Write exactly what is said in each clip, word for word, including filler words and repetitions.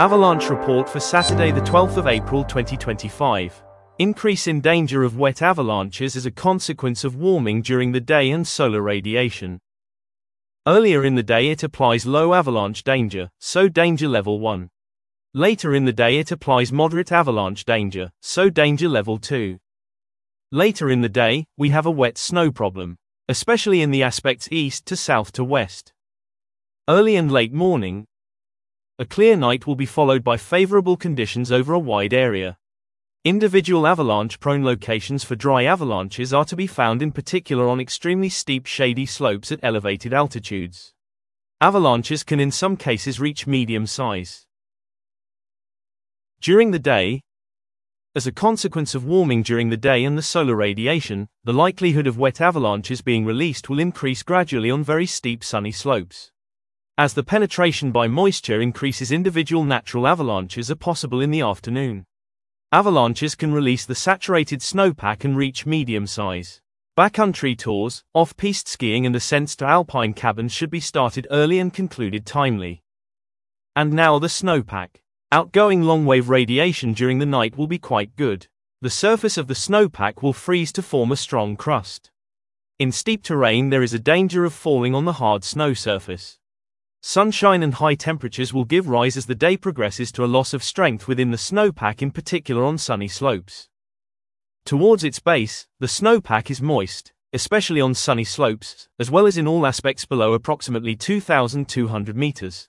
Avalanche report for Saturday the twelfth of April twenty twenty-five. Increase in danger of wet avalanches as a consequence of warming during the day and solar radiation. Earlier in the day it applies low avalanche danger, so danger level one. Later in the day it applies moderate avalanche danger, so danger level two. Later in the day, we have a wet snow problem, especially in the aspects east to south to west. Early and late morning, a clear night will be followed by favorable conditions over a wide area. Individual avalanche-prone locations for dry avalanches are to be found in particular on extremely steep shady slopes at elevated altitudes. Avalanches can in some cases reach medium size. During the day, as a consequence of warming during the day and the solar radiation, the likelihood of wet avalanches being released will increase gradually on very steep sunny slopes. As the penetration by moisture increases, individual natural avalanches are possible in the afternoon. Avalanches can release the saturated snowpack and reach medium size. Backcountry tours, off-piste skiing and ascents to alpine cabins should be started early and concluded timely. And now the snowpack. Outgoing long-wave radiation during the night will be quite good. The surface of the snowpack will freeze to form a strong crust. In steep terrain there is a danger of falling on the hard snow surface. Sunshine and high temperatures will give rise as the day progresses to a loss of strength within the snowpack, in particular on sunny slopes. Towards its base, the snowpack is moist, especially on sunny slopes, as well as in all aspects below approximately two thousand two hundred meters.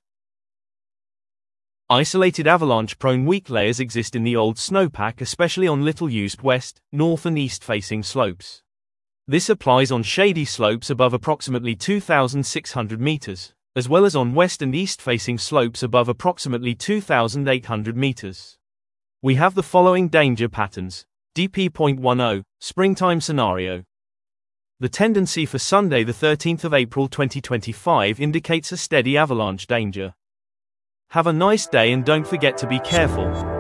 Isolated avalanche-prone weak layers exist in the old snowpack, especially on little-used west, north and east-facing slopes. This applies on shady slopes above approximately two thousand six hundred meters, as well as on west and east-facing slopes above approximately two thousand eight hundred meters. We have the following danger patterns. D P ten, Springtime Scenario. The tendency for Sunday the thirteenth of April twenty twenty-five indicates a steady avalanche danger. Have a nice day and don't forget to be careful.